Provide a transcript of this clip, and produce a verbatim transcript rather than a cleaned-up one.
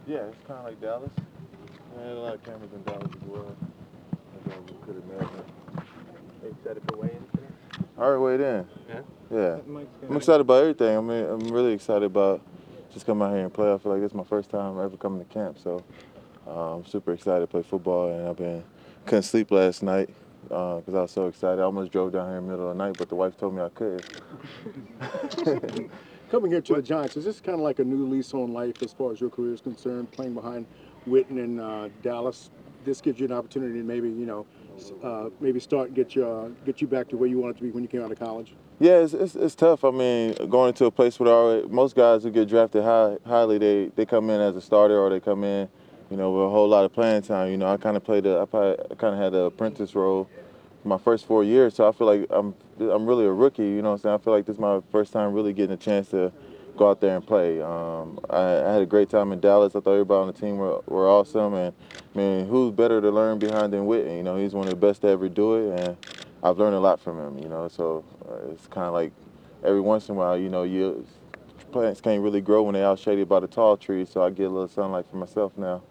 Yeah, it's kind of like Dallas. I had a lot of cameras in Dallas as well. I thought we could imagine. Are you excited for weigh-in today? I already weighed in. Yeah? Yeah. I'm excited about everything. I mean, I'm really excited about just coming out here and play. I feel like it's my first time ever coming to camp, so uh, I'm super excited to play football. And I've been couldn't sleep last night because uh, I was so excited. I almost drove down here in the middle of the night, but the wife told me I could. Coming here to the Giants, is this kind of like a new lease on life as far as your career is concerned? Playing behind Witten and uh, Dallas, this gives you an opportunity to maybe you know, uh, maybe start and get you uh, get you back to where you wanted to be when you came out of college. Yeah, it's, it's, it's tough. I mean, going into a place where already, most guys who get drafted high, highly, they, they come in as a starter or they come in, you know, with a whole lot of playing time. You know, I kind of played, a, I, probably, I kind of had the apprentice role my first four years, so I feel like I'm I'm really a rookie. You know what I'm saying? I feel like this is my first time really getting a chance to go out there and play. Um, I, I had a great time in Dallas. I thought everybody on the team were, were awesome, and I mean, who's better to learn behind than Witten? You know, he's one of the best to ever do it, and I've learned a lot from him. You know, so uh, it's kind of like every once in a while, you know, you plants can't really grow when they're out shaded by the tall trees. So I get a little sunlight for myself now.